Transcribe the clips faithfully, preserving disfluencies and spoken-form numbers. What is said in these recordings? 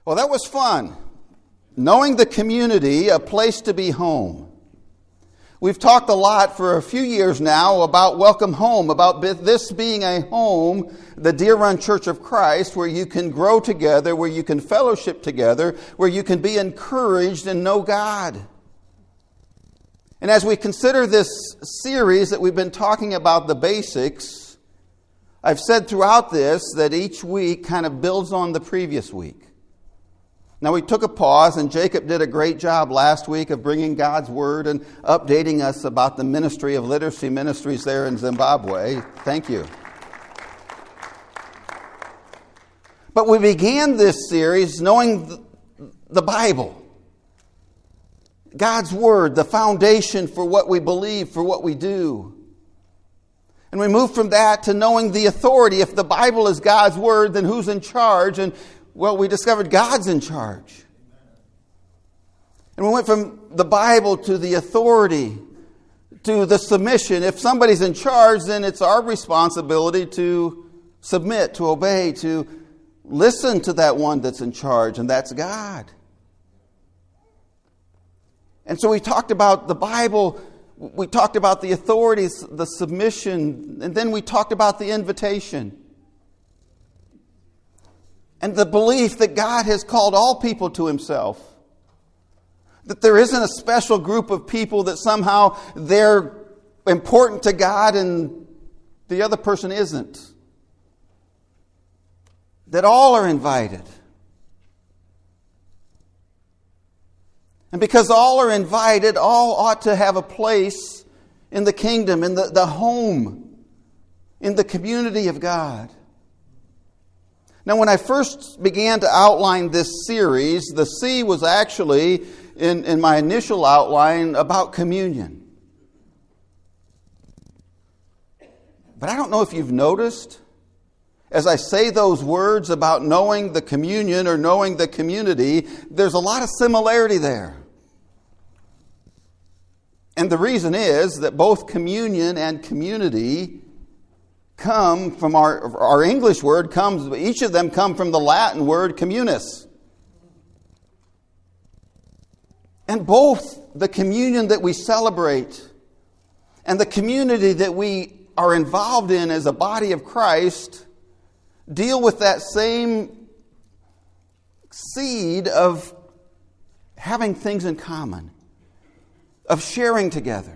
Well, that was fun. Knowing the community, a place to be home. We've talked a lot for a few years now about Welcome Home, about this being a home, the Deer Run Church of Christ, where you can grow together, where you can fellowship together, where you can be encouraged and know God. And as we consider this series that we've been talking about the basics, I've said throughout this that each week kind of builds on the previous week. Now, we took a pause, and Jacob did a great job last week of bringing God's Word and updating us about the ministry of Literacy Ministries there in Zimbabwe. Thank you. But we began this series knowing the Bible, God's Word, the foundation for what we believe, for what we do. And we moved from that to knowing the authority. If the Bible is God's Word, then who's in charge? And well, we discovered God's in charge. And we went from the Bible to the authority, to the submission. If somebody's in charge, then it's our responsibility to submit, to obey, to listen to that one that's in charge, and that's God. And so we talked about the Bible, we talked about the authorities, the submission, and then we talked about the invitation. And the belief that God has called all people to Himself. That there isn't a special group of people that somehow they're important to God and the other person isn't. That all are invited. And because all are invited, all ought to have a place in the kingdom, in the, the home, in the community of God. Now, when I first began to outline this series, the C was actually, in, in my initial outline, about communion. But I don't know if you've noticed, as I say those words about knowing the communion or knowing the community, there's a lot of similarity there. And the reason is that both communion and community come from our, our English word comes, each of them come from the Latin word communis. And both the communion that we celebrate and the community that we are involved in as a body of Christ deal with that same seed of having things in common, of sharing together.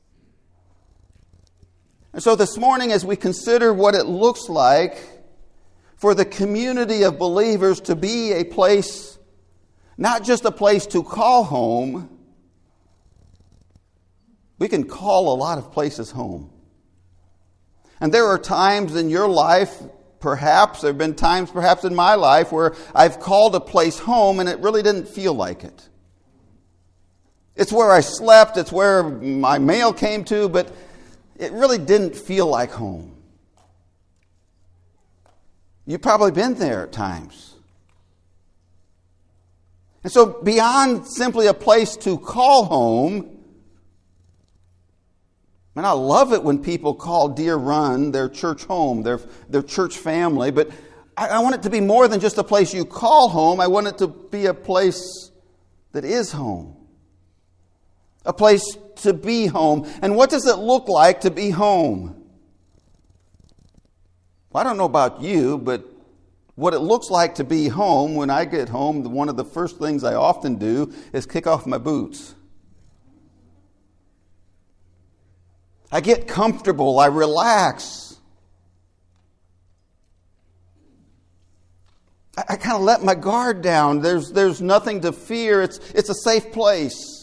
And so this morning, as we consider what it looks like for the community of believers to be a place, not just a place to call home, we can call a lot of places home. And there are times in your life, perhaps, there have been times perhaps in my life where I've called a place home and it really didn't feel like it. It's where I slept, it's where my mail came to, but it really didn't feel like home. You've probably been there at times. And so beyond simply a place to call home, and I love it when people call Deer Run their church home, their, their church family, but I, I want it to be more than just a place you call home. I want it to be a place that is home. A place to be home. And what does it look like to be home? Well, I don't know about you, but what it looks like to be home, when I get home, one of the first things I often do is kick off my boots. I get comfortable, I relax. I, I kind of let my guard down. There's, there's nothing to fear. It's, it's a safe place.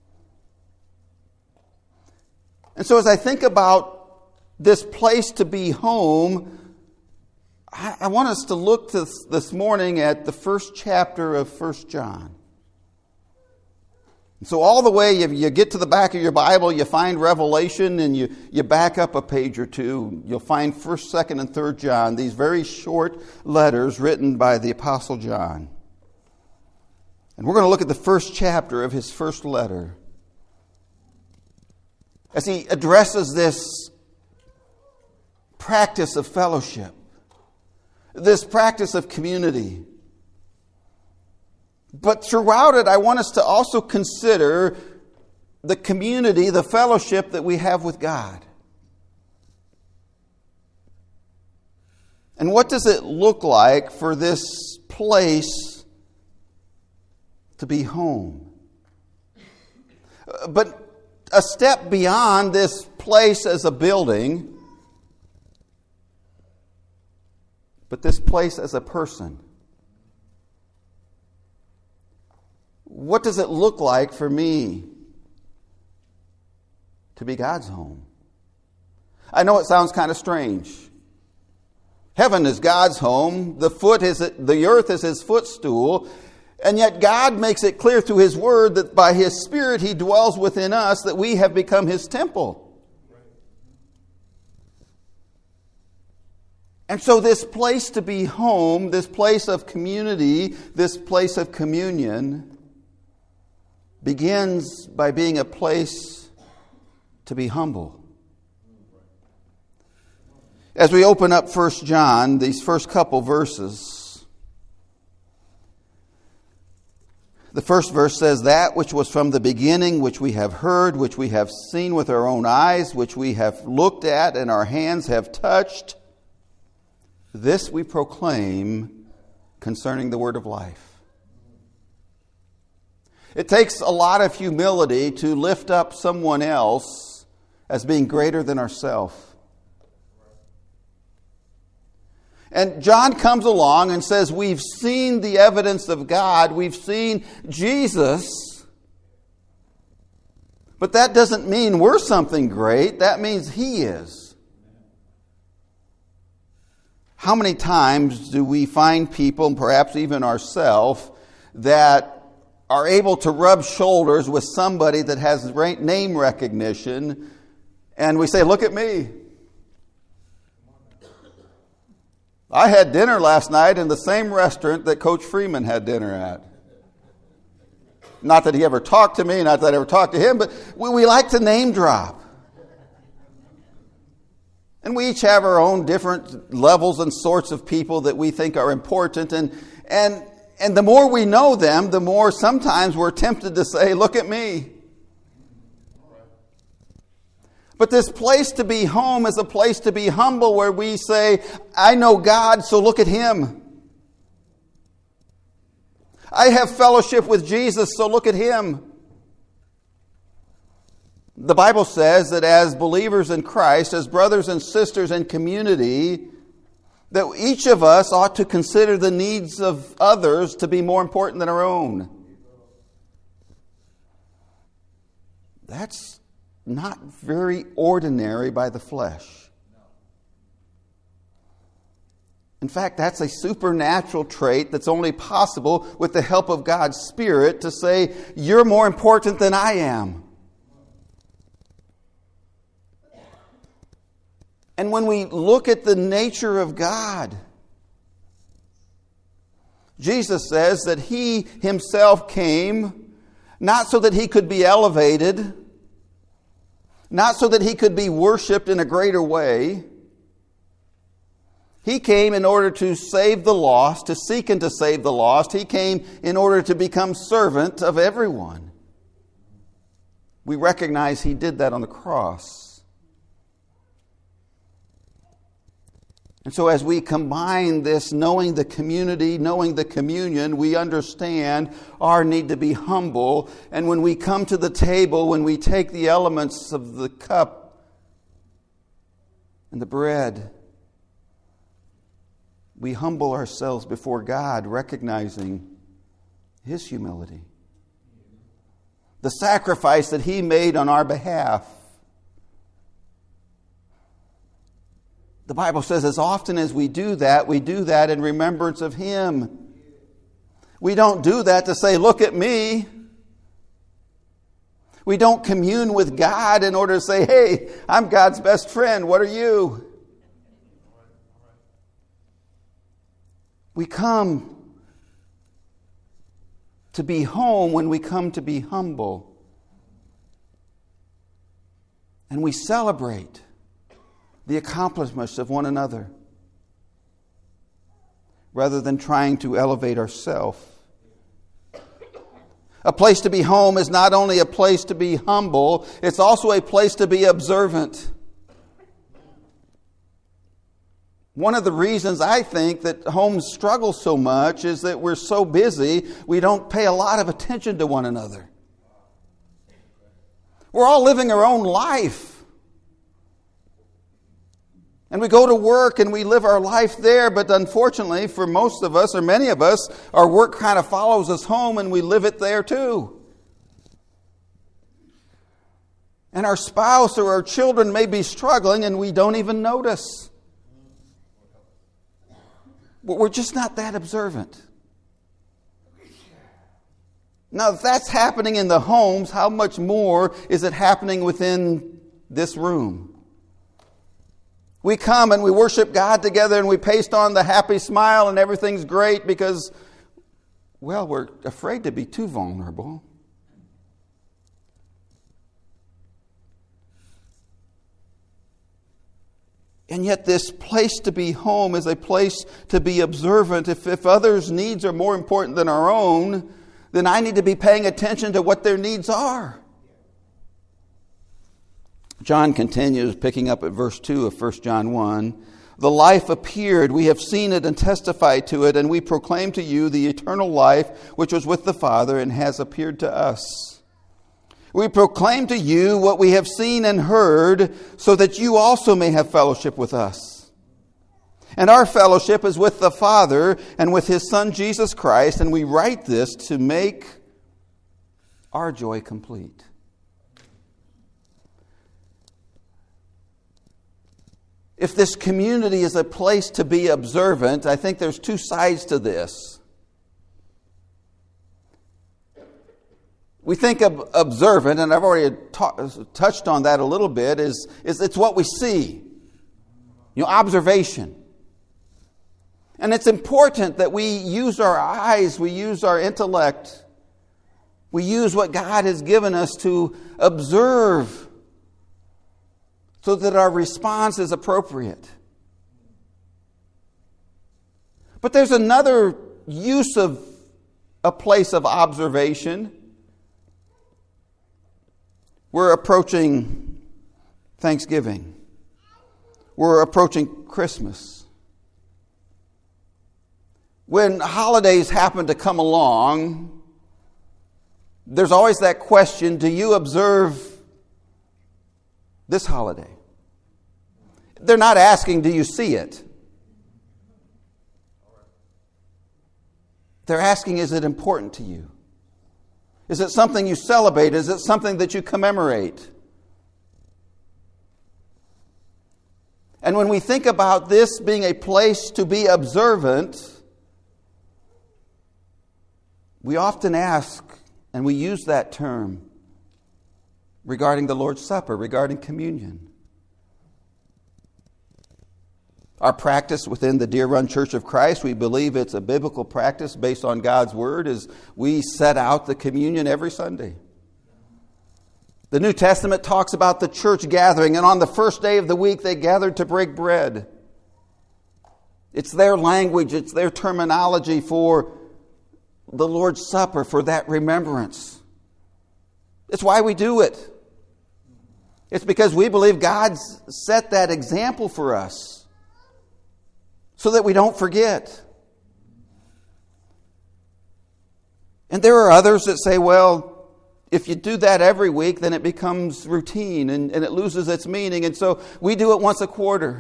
And so as I think about this place to be home, I, I want us to look to this morning at the first chapter of First John. And so all the way you, you get to the back of your Bible, you find Revelation, and you, you back up a page or two. You'll find First, Second, and Third John, these very short letters written by the Apostle John. And we're going to look at the first chapter of his first letter, as he addresses this practice of fellowship, this practice of community. But throughout it, I want us to also consider the community, the fellowship that we have with God. And what does it look like for this place to be home? But a step beyond this place as a building, but this place as a person. What does it look like for me to be God's home? I know it sounds kind of strange. Heaven is God's home. The foot is the earth is His footstool. And yet God makes it clear through His Word that by His Spirit He dwells within us, that we have become His temple. And so this place to be home, this place of community, this place of communion, begins by being a place to be humble. As we open up First John, these first couple verses, the first verse says, "That which was from the beginning, which we have heard, which we have seen with our own eyes, which we have looked at and our hands have touched, this we proclaim concerning the word of life." It takes a lot of humility to lift up someone else as being greater than ourselves. And John comes along and says, we've seen the evidence of God, we've seen Jesus, but that doesn't mean we're something great, that means He is. How many times do we find people, and perhaps even ourselves, that are able to rub shoulders with somebody that has name recognition, and we say, look at me. I had dinner last night in the same restaurant that Coach Freeman had dinner at. Not that he ever talked to me, not that I ever talked to him, but we, we like to name drop. And we each have our own different levels and sorts of people that we think are important. And, and, and the more we know them, the more sometimes we're tempted to say, look at me. But this place to be home is a place to be humble, where we say, I know God, so look at Him. I have fellowship with Jesus, so look at Him. The Bible says that as believers in Christ, as brothers and sisters in community, that each of us ought to consider the needs of others to be more important than our own. That's not very ordinary by the flesh. In fact, that's a supernatural trait that's only possible with the help of God's Spirit, to say, you're more important than I am. And when we look at the nature of God, Jesus says that He Himself came not so that He could be elevated, not so that He could be worshipped in a greater way. He came in order to save the lost, to seek and to save the lost. He came in order to become servant of everyone. We recognize He did that on the cross. And so as we combine this, knowing the community, knowing the communion, we understand our need to be humble. And when we come to the table, when we take the elements of the cup and the bread, we humble ourselves before God, recognizing His humility, the sacrifice that He made on our behalf. The Bible says as often as we do that, we do that in remembrance of Him. We don't do that to say, look at me. We don't commune with God in order to say, hey, I'm God's best friend. What are you? We come to be home when we come to be humble. And we celebrate the accomplishments of one another, rather than trying to elevate ourselves. A place to be home is not only a place to be humble, it's also a place to be observant. One of the reasons I think that homes struggle so much is that we're so busy, we don't pay a lot of attention to one another. We're all living our own life. And we go to work and we live our life there, but unfortunately for most of us, or many of us, our work kind of follows us home and we live it there too. And our spouse or our children may be struggling and we don't even notice. But we're just not that observant. Now, if that's happening in the homes, how much more is it happening within this room? We come and we worship God together and we paste on the happy smile and everything's great because, well, we're afraid to be too vulnerable. And yet this place to be home is a place to be observant. If, if others' needs are more important than our own, then I need to be paying attention to what their needs are. John continues, picking up at verse two of First John one. The life appeared, we have seen it and testified to it, and we proclaim to you the eternal life which was with the Father and has appeared to us. We proclaim to you what we have seen and heard, so that you also may have fellowship with us. And our fellowship is with the Father and with His Son Jesus Christ, and we write this to make our joy complete. If this community is a place to be observant, I think there's two sides to this. We think of observant, and I've already ta- touched on that a little bit, is, is it's what we see. You know, observation. And it's important that we use our eyes, we use our intellect, we use what God has given us to observe so that our response is appropriate. But there's another use of a place of observation. We're approaching Thanksgiving. We're approaching Christmas. When holidays happen to come along, there's always that question, do you observe this holiday? They're not asking, do you see it? They're asking, is it important to you? Is it something you celebrate? Is it something that you commemorate? And when we think about this being a place to be observant, we often ask, and we use that term regarding the Lord's Supper, regarding communion. Our practice within the Deer Run Church of Christ, we believe it's a biblical practice based on God's Word, is we set out the communion every Sunday. The New Testament talks about the church gathering, and on the first day of the week they gathered to break bread. It's their language, it's their terminology for the Lord's Supper, for that remembrance. It's why we do it. It's because we believe God's set that example for us, so that we don't forget. And there are others that say, well, if you do that every week, then it becomes routine and, and it loses its meaning. And so we do it once a quarter.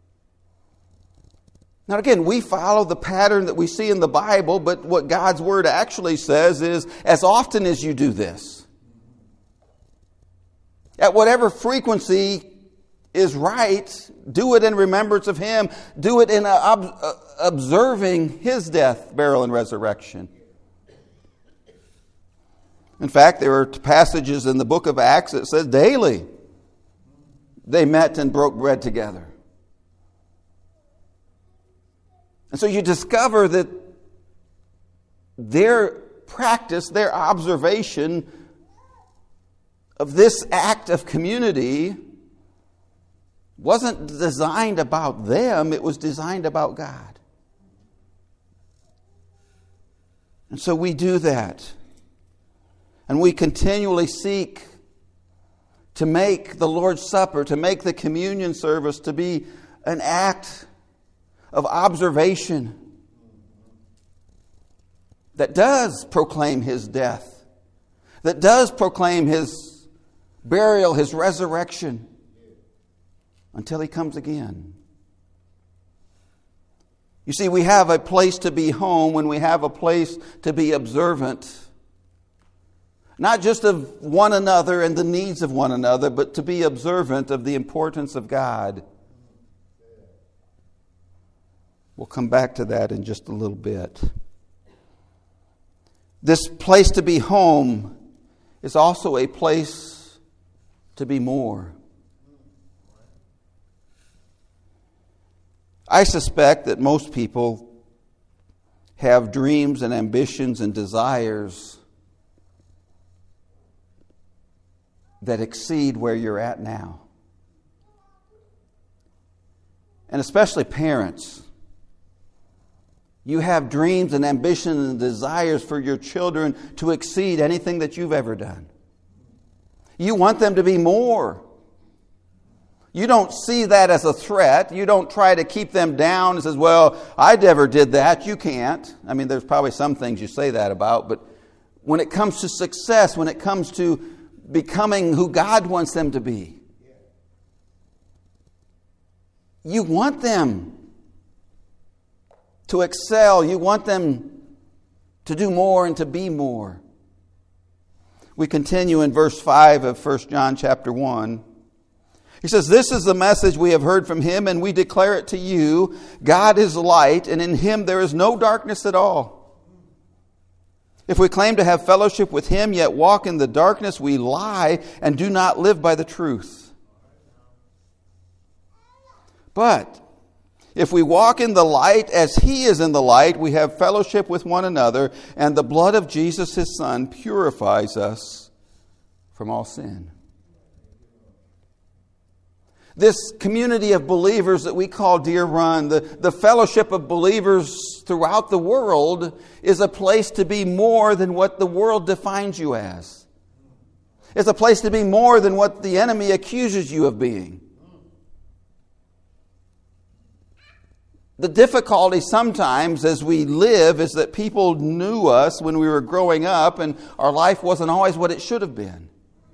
Now again, we follow the pattern that we see in the Bible, but what God's Word actually says is, as often as you do this, at whatever frequency is right, do it in remembrance of Him. Do it in a, ob, uh, observing His death, burial, and resurrection. In fact, there are passages in the book of Acts that says daily they met and broke bread together. And so you discover that their practice, their observation of this act of community wasn't designed about them, it was designed about God. And so we do that. And we continually seek to make the Lord's Supper, to make the communion service to be an act of observation that does proclaim His death, that does proclaim His burial, His resurrection, until He comes again. You see, we have a place to be home when we have a place to be observant. Not just of one another and the needs of one another, but to be observant of the importance of God. We'll come back to that in just a little bit. This place to be home is also a place to be more. I suspect that most people have dreams and ambitions and desires that exceed where you're at now. And especially parents. You have dreams and ambitions and desires for your children to exceed anything that you've ever done. You want them to be more. You don't see that as a threat. You don't try to keep them down and says, well, I never did that. You can't. I mean, there's probably some things you say that about, but when it comes to success, when it comes to becoming who God wants them to be, you want them to excel. You want them to do more and to be more. We continue in verse five of First John chapter one. He says, this is the message we have heard from Him, and we declare it to you. God is light, and in Him there is no darkness at all. If we claim to have fellowship with Him, yet walk in the darkness, we lie and do not live by the truth. But if we walk in the light as He is in the light, we have fellowship with one another, and the blood of Jesus, His Son, purifies us from all sin. This community of believers that we call Deer Run, the, the fellowship of believers throughout the world, is a place to be more than what the world defines you as. It's a place to be more than what the enemy accuses you of being. The difficulty sometimes as we live is that people knew us when we were growing up and our life wasn't always what it should have been.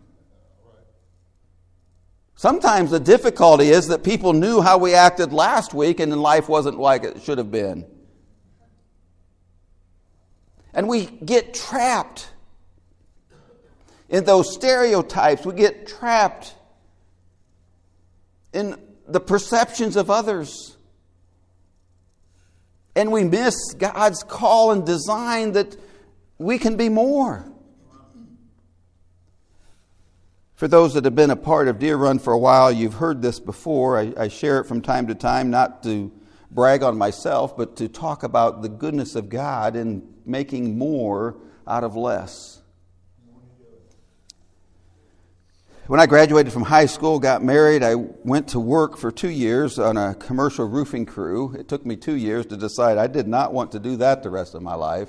Sometimes the difficulty is that people knew how we acted last week and then life wasn't like it should have been. And we get trapped in those stereotypes. We get trapped in the perceptions of others. And we miss God's call and design that we can be more. For those that have been a part of Deer Run for a while, you've heard this before. I, I share it from time to time, not to brag on myself, but to talk about the goodness of God in making more out of less. When I graduated from high school, got married, I went to work for two years on a commercial roofing crew. It took me two years to decide I did not want to do that the rest of my life.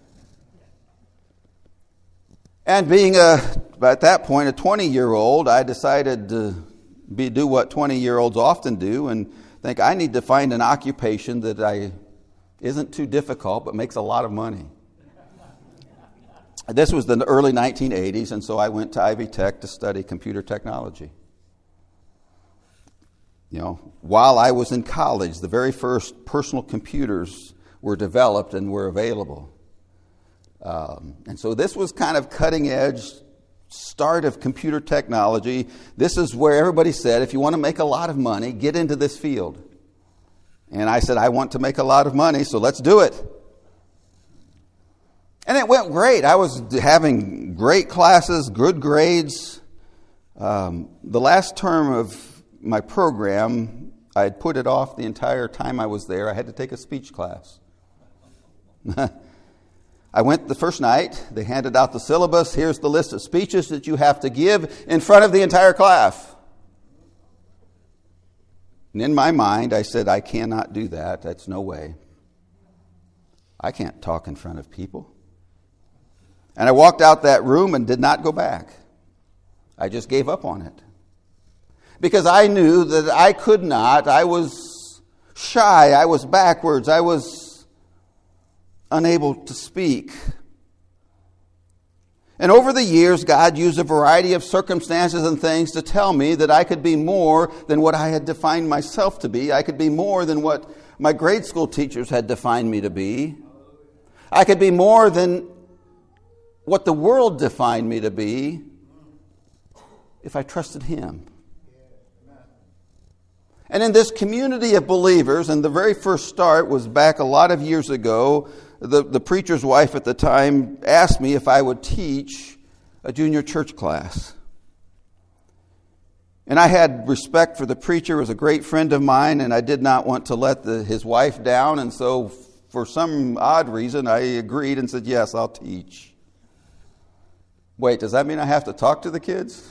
And being a, at that point, a twenty-year-old, I decided to be, do what twenty-year-olds often do and think I need to find an occupation that I isn't too difficult but makes a lot of money. This was the early nineteen eighties, and so I went to Ivy Tech to study computer technology. You know, while I was in college, the very first personal computers were developed and were available. Um, and so this was kind of cutting edge start of computer technology. This is where everybody said, if you want to make a lot of money, get into this field. And I said, I want to make a lot of money, so let's do it. And it went great. I was having great classes, good grades. Um, the last term of my program, I had put it off the entire time I was there. I had to take a speech class. I went the first night. They handed out the syllabus. Here's the list of speeches that you have to give in front of the entire class. And in my mind, I said, I cannot do that. That's no way. I can't talk in front of people. And I walked out that room and did not go back. I just gave up on it. Because I knew that I could not. I was shy. I was backwards. I was unable to speak. And over the years, God used a variety of circumstances and things to tell me that I could be more than what I had defined myself to be. I could be more than what my grade school teachers had defined me to be. I could be more than what the world defined me to be if I trusted Him. And in this community of believers, and the very first start was back a lot of years ago, the, the preacher's wife at the time asked me if I would teach a junior church class. And I had respect for the preacher. He was a great friend of mine, and I did not want to let the, his wife down. And so for some odd reason, I agreed and said, yes, I'll teach. Wait, does that mean I have to talk to the kids?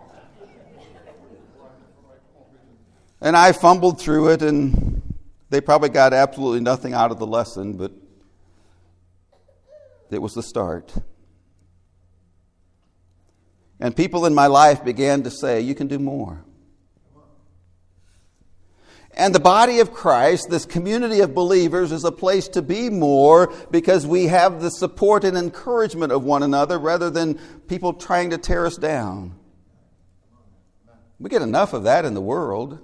And I fumbled through it, and they probably got absolutely nothing out of the lesson, but it was the start. And people in my life began to say, you can do more. And the body of Christ, this community of believers, is a place to be more because we have the support and encouragement of one another rather than people trying to tear us down. We get enough of that in the world.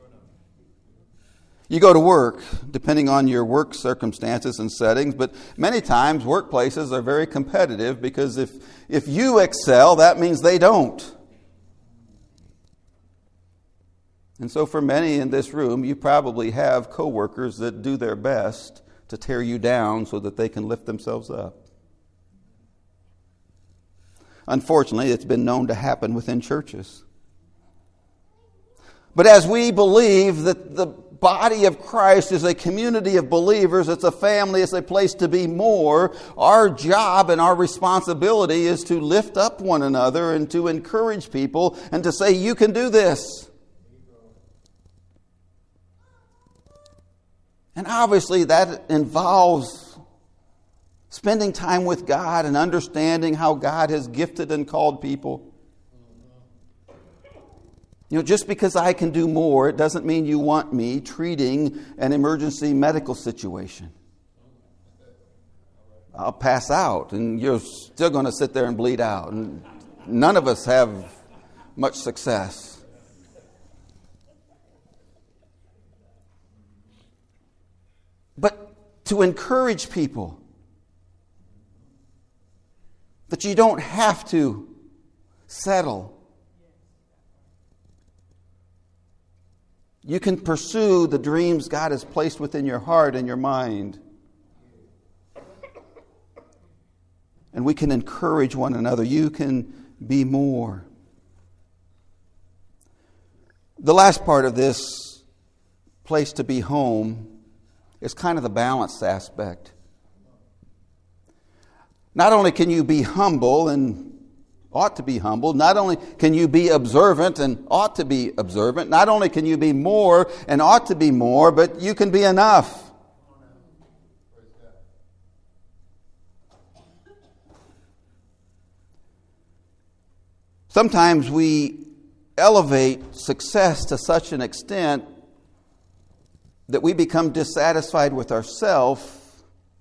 You go to work, depending on your work circumstances and settings, but many times workplaces are very competitive because if, if you excel, that means they don't. And so for many in this room, you probably have coworkers that do their best to tear you down so that they can lift themselves up. Unfortunately, it's been known to happen within churches. But as we believe that the body of Christ is a community of believers, it's a family, it's a place to be more, our job and our responsibility is to lift up one another and to encourage people and to say, you can do this. And obviously that involves spending time with God and understanding how God has gifted and called people. You know, just because I can do more, it doesn't mean you want me treating an emergency medical situation. I'll pass out and you're still going to sit there and bleed out. And none of us have much success. But to encourage people that you don't have to settle. You can pursue the dreams God has placed within your heart and your mind. And we can encourage one another. You can be more. The last part of this place to be home is kind of the balanced aspect. Not only can you be humble and ought to be humble. Not only can you be observant and ought to be observant. Not only can you be more and ought to be more, but you can be enough. Sometimes we elevate success to such an extent that we become dissatisfied with ourselves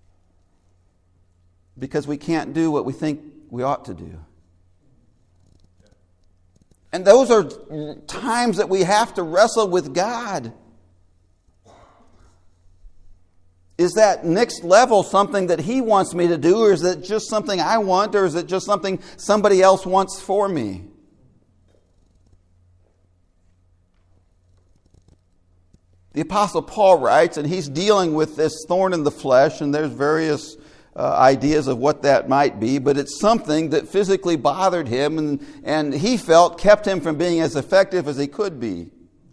because we can't do what we think we ought to do. And those are times that we have to wrestle with God. Is that next level something that He wants me to do, or is it just something I want, or is it just something somebody else wants for me? The Apostle Paul writes, and he's dealing with this thorn in the flesh, and there's various Uh, ideas of what that might be, but it's something that physically bothered him and, and he felt kept him from being as effective as he could be.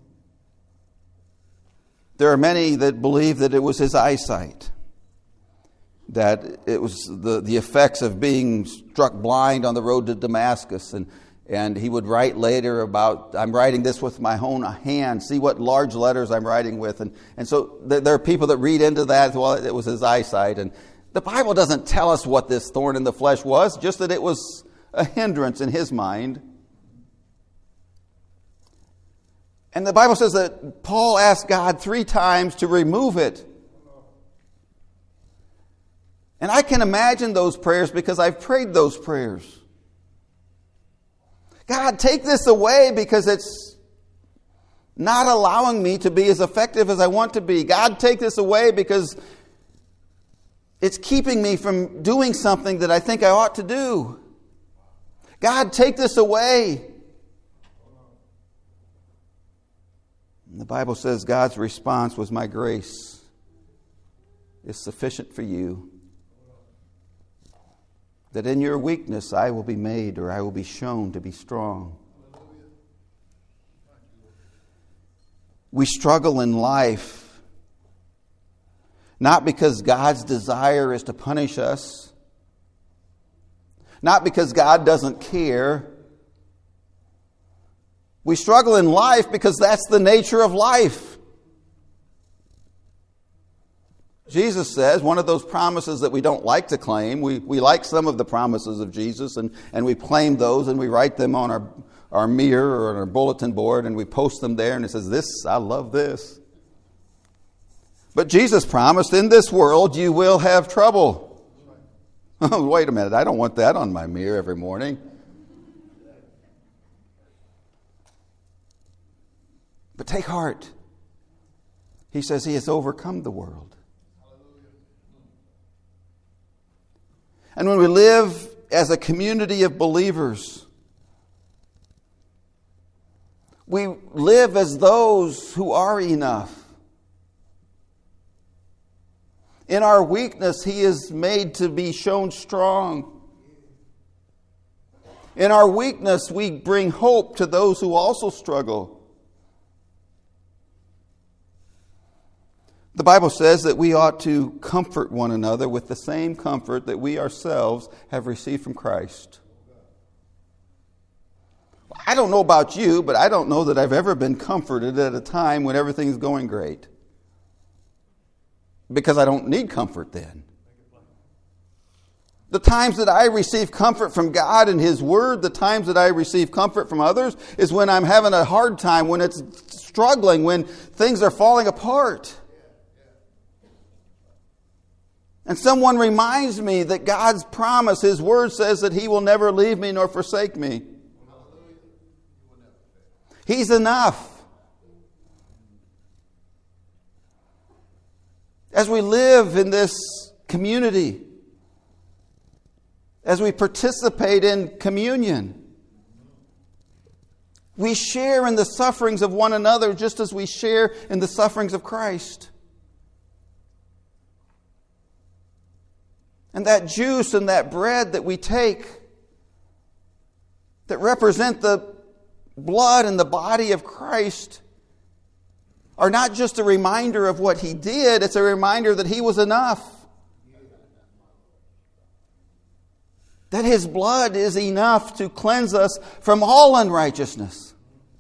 There are many that believe that it was his eyesight, that it was the, the effects of being struck blind on the road to Damascus. And, and he would write later about, I'm writing this with my own hand, see what large letters I'm writing with. And, and so there, there are people that read into that, well, it was his eyesight. And The Bible doesn't tell us what this thorn in the flesh was, just that it was a hindrance in his mind. And the Bible says that Paul asked God three times to remove it. And I can imagine those prayers because I've prayed those prayers. God, take this away because it's not allowing me to be as effective as I want to be. God, take this away because it's keeping me from doing something that I think I ought to do. God, take this away. And the Bible says God's response was, my grace is sufficient for you. That in your weakness I will be made, or I will be shown to be strong. We struggle in life not because God's desire is to punish us, not because God doesn't care. We struggle in life because that's the nature of life. Jesus says, one of those promises that we don't like to claim, we, we like some of the promises of Jesus, and, and we claim those, and we write them on our, our mirror or on our bulletin board, and we post them there, and it says, this, I love this. But Jesus promised, in this world you will have trouble. Oh, wait a minute, I don't want that on my mirror every morning. But take heart. He says he has overcome the world. And when we live as a community of believers, we live as those who are enough. In our weakness, he is made to be shown strong. In our weakness, we bring hope to those who also struggle. The Bible says that we ought to comfort one another with the same comfort that we ourselves have received from Christ. I don't know about you, but I don't know that I've ever been comforted at a time when everything's going great. Because I don't need comfort then. The times that I receive comfort from God and His Word, the times that I receive comfort from others, is when I'm having a hard time, when it's struggling, when things are falling apart. And someone reminds me that God's promise, His Word says that He will never leave me nor forsake me. He's enough. As we live in this community, as we participate in communion, we share in the sufferings of one another just as we share in the sufferings of Christ. And that juice and that bread that we take that represent the blood and the body of Christ are not just a reminder of what He did, it's a reminder that He was enough. That His blood is enough to cleanse us from all unrighteousness.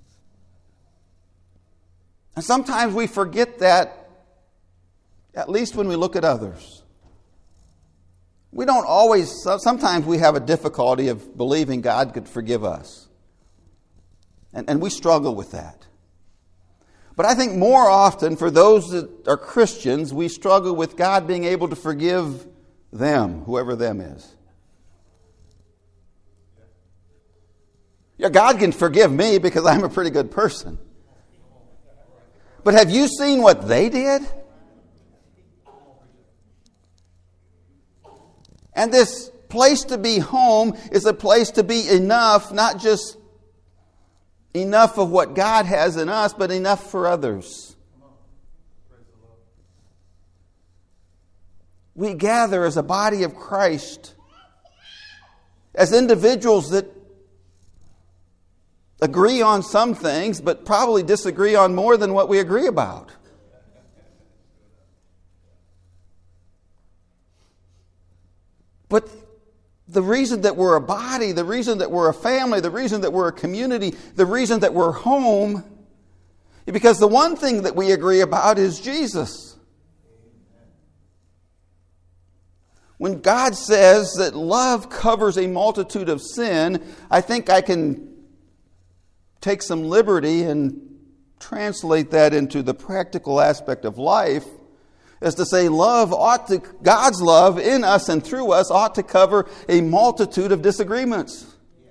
And sometimes we forget that, at least when we look at others. We don't always, sometimes we have a difficulty of believing God could forgive us. And, and we struggle with that. But I think more often, for those that are Christians, we struggle with God being able to forgive them, whoever them is. Yeah, God can forgive me because I'm a pretty good person. But have you seen what they did? And this place to be home is a place to be enough, not just enough of what God has in us, but enough for others. We gather as a body of Christ, as individuals that agree on some things, but probably disagree on more than what we agree about. But the reason that we're a body, the reason that we're a family, the reason that we're a community, the reason that we're home, is because the one thing that we agree about is Jesus. When God says that love covers a multitude of sin, I think I can take some liberty and translate that into the practical aspect of life, as to say love ought to, God's love in us and through us ought to cover a multitude of disagreements.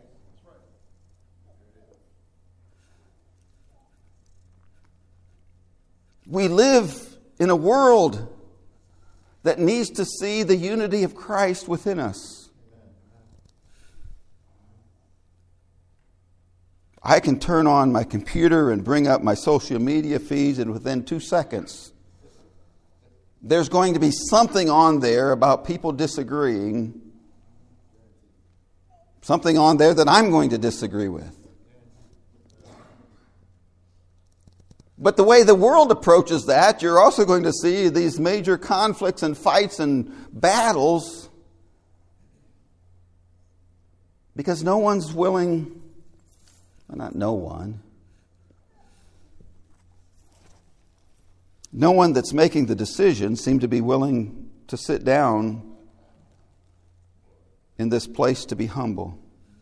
We live in a world that needs to see the unity of Christ within us. I can turn on my computer and bring up my social media feeds, and within two seconds, there's going to be something on there about people disagreeing, something on there that I'm going to disagree with. But the way the world approaches that, you're also going to see these major conflicts and fights and battles because no one's willing, well, not no one, no one that's making the decision seem to be willing to sit down in this place to be humble,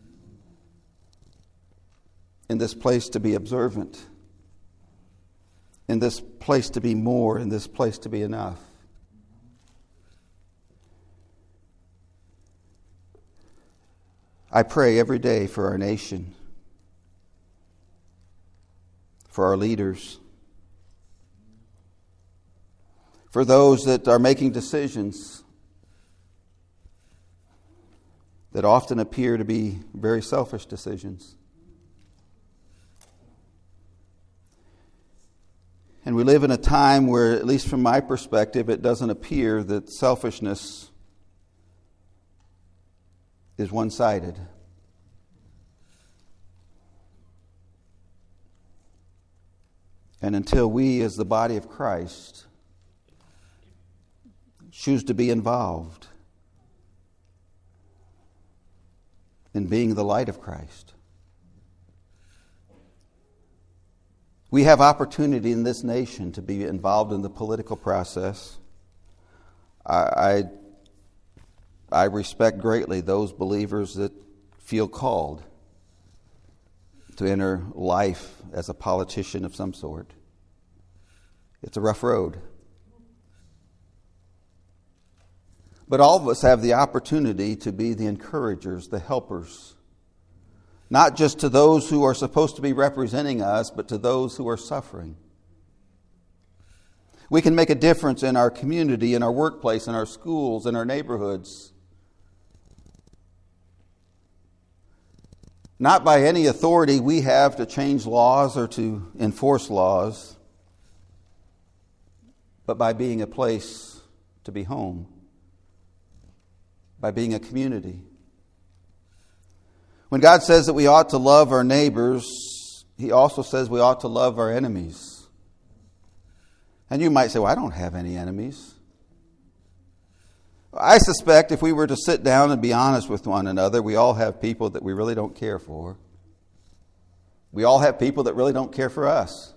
in this place to be observant, in this place to be more, in this place to be enough. I pray every day for our nation, for our leaders, for those that are making decisions that often appear to be very selfish decisions. And we live in a time where, at least from my perspective, it doesn't appear that selfishness is one-sided. And until we, as the body of Christ, choose to be involved in being the light of Christ, we have opportunity in this nation to be involved in the political process. I, I, I respect greatly those believers that feel called to enter life as a politician of some sort. It's a rough road. But all of us have the opportunity to be the encouragers, the helpers, not just to those who are supposed to be representing us, but to those who are suffering. We can make a difference in our community, in our workplace, in our schools, in our neighborhoods. Not by any authority we have to change laws or to enforce laws, but by being a place to be home, by being a community. When God says that we ought to love our neighbors, He also says we ought to love our enemies. And you might say, well, I don't have any enemies. I suspect if we were to sit down and be honest with one another, we all have people that we really don't care for. We all have people that really don't care for us.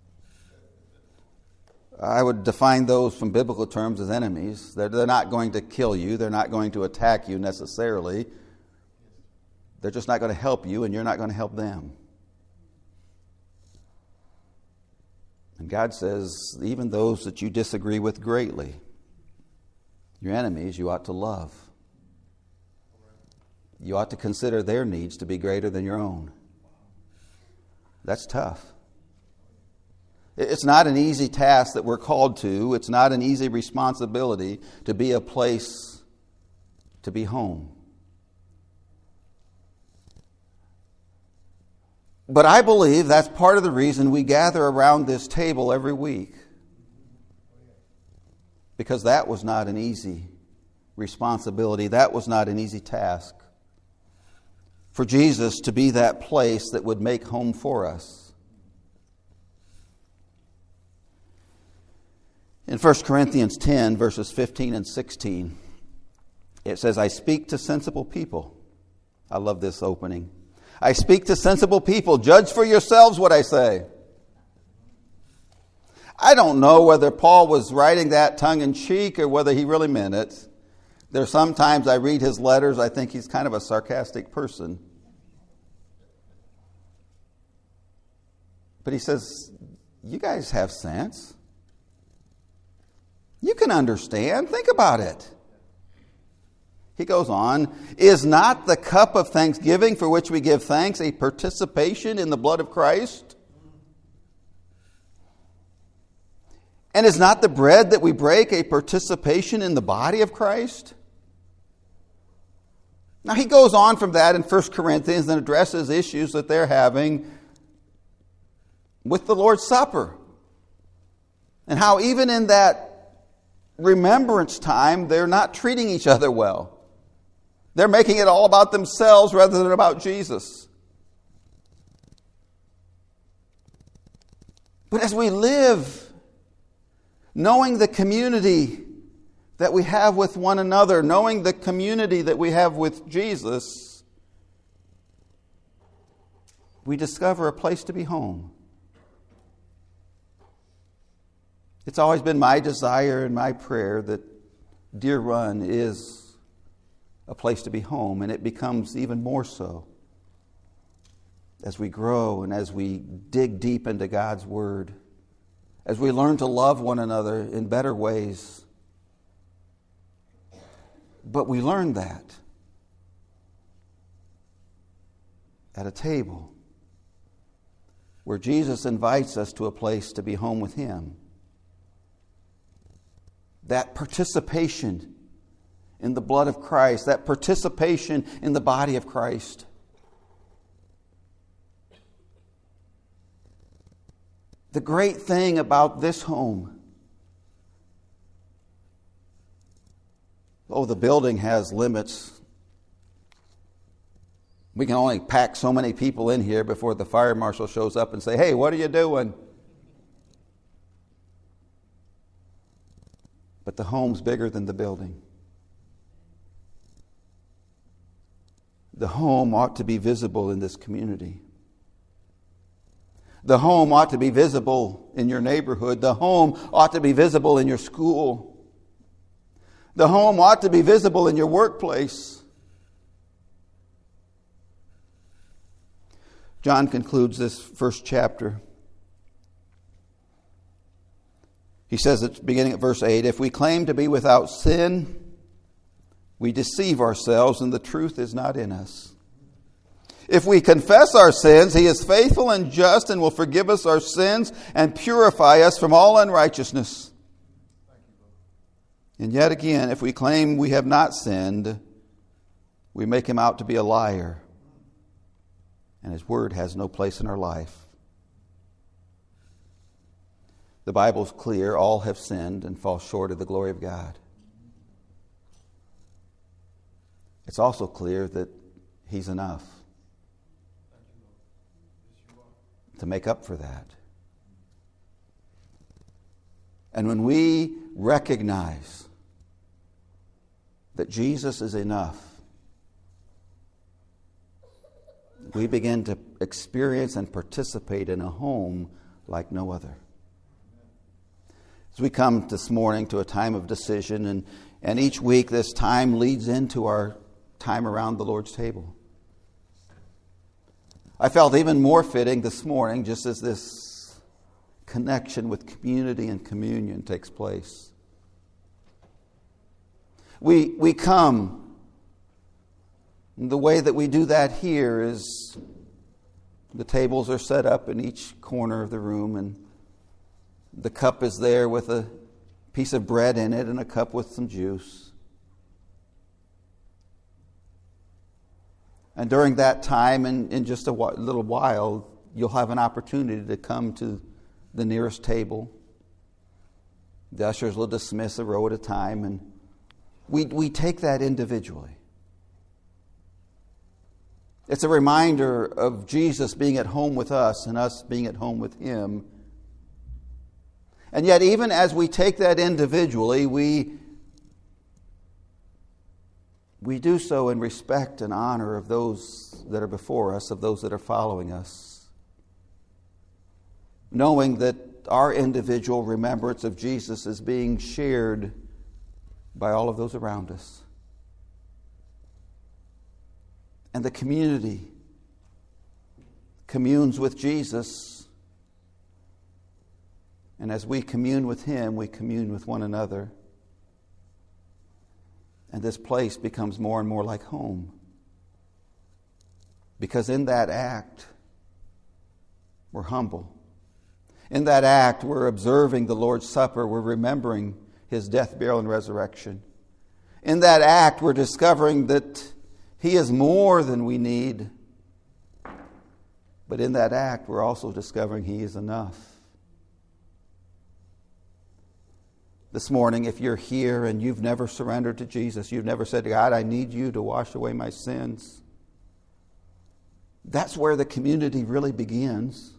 I would define those from biblical terms as enemies. They're, they're not going to kill you. They're not going to attack you necessarily. They're just not going to help you, and you're not going to help them. And God says, even those that you disagree with greatly, your enemies, you ought to love. You ought to consider their needs to be greater than your own. That's tough. It's not an easy task that we're called to. It's not an easy responsibility to be a place to be home. But I believe that's part of the reason we gather around this table every week. Because that was not an easy responsibility. That was not an easy task. For Jesus to be that place that would make home for us. In First Corinthians ten, verses fifteen and sixteen, it says, I speak to sensible people. I love this opening. I speak to sensible people. Judge for yourselves what I say. I don't know whether Paul was writing that tongue in cheek or whether he really meant it. There are some times I read his letters, I think he's kind of a sarcastic person. But he says, you guys have sense. You can understand. Think about it. He goes on, is not the cup of thanksgiving for which we give thanks a participation in the blood of Christ? And is not the bread that we break a participation in the body of Christ? Now he goes on from that in First Corinthians and addresses issues that they're having with the Lord's Supper. And how even in that remembrance time, they're not treating each other well. They're making it all about themselves rather than about Jesus. But as we live, knowing the community that we have with one another, knowing the community that we have with Jesus, we discover a place to be home. It's always been my desire and my prayer that Deer Run is a place to be home, and it becomes even more so as we grow and as we dig deep into God's Word, as we learn to love one another in better ways. But we learn that at a table where Jesus invites us to a place to be home with Him. That participation in the blood of Christ, that participation in the body of Christ. The great thing about this home, oh, the building has limits. We can only pack so many people in here before the fire marshal shows up and say, hey, what are you doing? But the home's bigger than the building. The home ought to be visible in this community. The home ought to be visible in your neighborhood. The home ought to be visible in your school. The home ought to be visible in your workplace. John concludes this first chapter. He says at the beginning at verse eight, if we claim to be without sin, we deceive ourselves and the truth is not in us. If we confess our sins, He is faithful and just and will forgive us our sins and purify us from all unrighteousness. And yet again, if we claim we have not sinned, we make Him out to be a liar, and His word has no place in our life. The Bible is clear, all have sinned and fall short of the glory of God. It's also clear that He's enough to make up for that. And when we recognize that Jesus is enough, we begin to experience and participate in a home like no other. As we come this morning to a time of decision, and, and each week this time leads into our time around the Lord's table. I felt even more fitting this morning, just as this connection with community and communion takes place. We, we come, and the way that we do that here is the tables are set up in each corner of the room, and the cup is there with a piece of bread in it and a cup with some juice. And during that time, in, in just a wh- little while, you'll have an opportunity to come to the nearest table. The ushers will dismiss a row at a time, and we, we take that individually. It's a reminder of Jesus being at home with us and us being at home with Him. And yet, even as we take that individually, we we do so in respect and honor of those that are before us, of those that are following us, knowing that our individual remembrance of Jesus is being shared by all of those around us. And the community communes with Jesus. And as we commune with Him, we commune with one another. And this place becomes more and more like home. Because in that act, we're humble. In that act, we're observing the Lord's Supper. We're remembering His death, burial, and resurrection. In that act, we're discovering that He is more than we need. But in that act, we're also discovering He is enough. This morning, if you're here and you've never surrendered to Jesus, you've never said, God, I need you to wash away my sins. That's where the community really begins.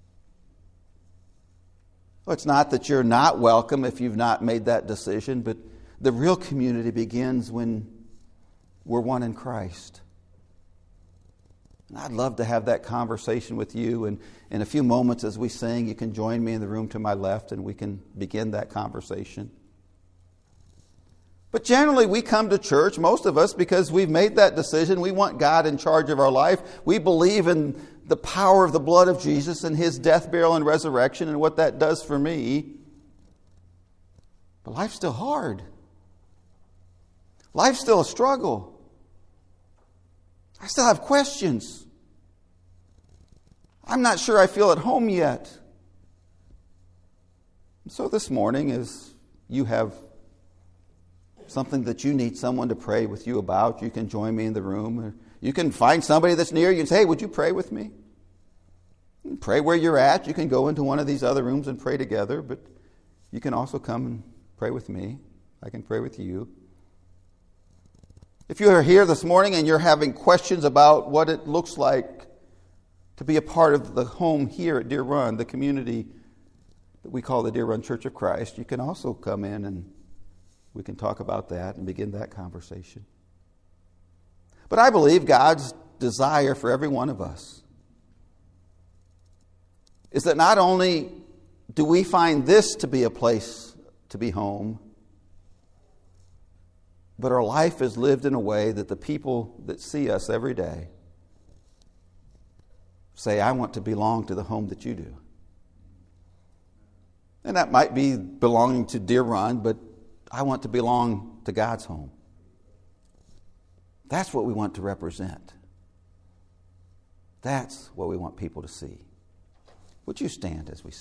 Well, it's not that you're not welcome if you've not made that decision, but the real community begins when we're one in Christ. And I'd love to have that conversation with you. And in a few moments as we sing, you can join me in the room to my left and we can begin that conversation. But generally we come to church, most of us, because we've made that decision. We want God in charge of our life. We believe in the power of the blood of Jesus and His death, burial, and resurrection and what that does for me. But life's still hard. Life's still a struggle. I still have questions. I'm not sure I feel at home yet. And so this morning, as you have something that you need someone to pray with you about, you can join me in the room. Or you can find somebody that's near you and say, hey, would you pray with me? You can pray where you're at. You can go into one of these other rooms and pray together, but you can also come and pray with me. I can pray with you. If you are here this morning and you're having questions about what it looks like to be a part of the home here at Deer Run, the community that we call the Deer Run Church of Christ, you can also come in and we can talk about that and begin that conversation. But I believe God's desire for every one of us is that not only do we find this to be a place to be home, but our life is lived in a way that the people that see us every day say, I want to belong to the home that you do. And that might be belonging to Deer Run, but I want to belong to God's home. That's what we want to represent. That's what we want people to see. Would you stand as we sing?